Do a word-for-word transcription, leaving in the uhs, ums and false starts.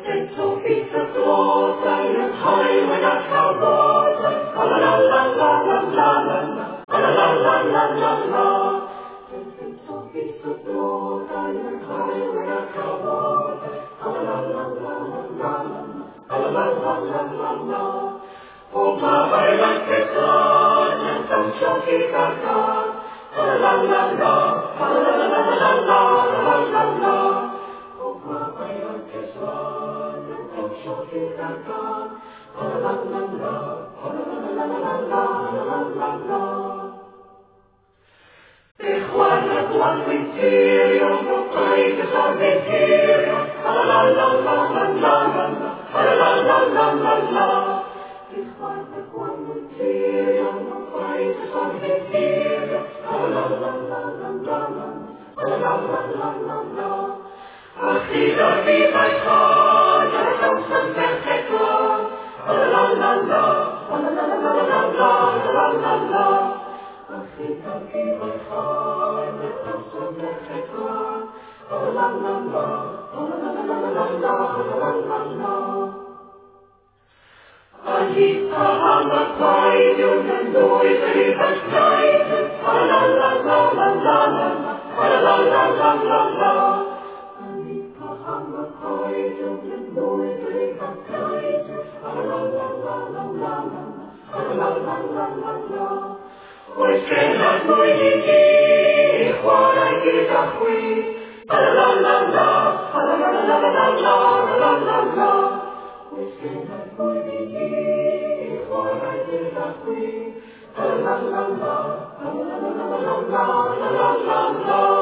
Sind so viel zu groß, deine Träume, das Verboten. La la la la la la la la la la la la la. Sind so viel zu groß, deine Träume, das Verboten. La la la la la la la la la la la. Opa, bei Land getragen, kommt schon viel vertragen. La la la la la la la la la la la. Opa, bei Land getragen, kommt schon viel vertragen. La la la la la la la la la. Ich war das Land mit Syrien, wo Preise von den Syrien. La la la la la la la la la la la la. Ich war das Land mit Syrien, wo Preise von den Syrien. La la la la la la la la la la la. Ach, wieder wie bei Tage, kommst du perfekt klar. La la la la la la la la la la la. Ach, wieder wie bei Tage, kommst du perfekt klar. La la la la la la la la la la. Anita hanga quiet, you can do it very much night. La la la la la la la la la la la la. Anita hanga quiet, you can do it very much night. La la la la la la la la la la la. Oi scena noi di di, quale che da qui. La la la la la la la la la la la la la. Oi scena noi di di. La la la la la la la la la la la la.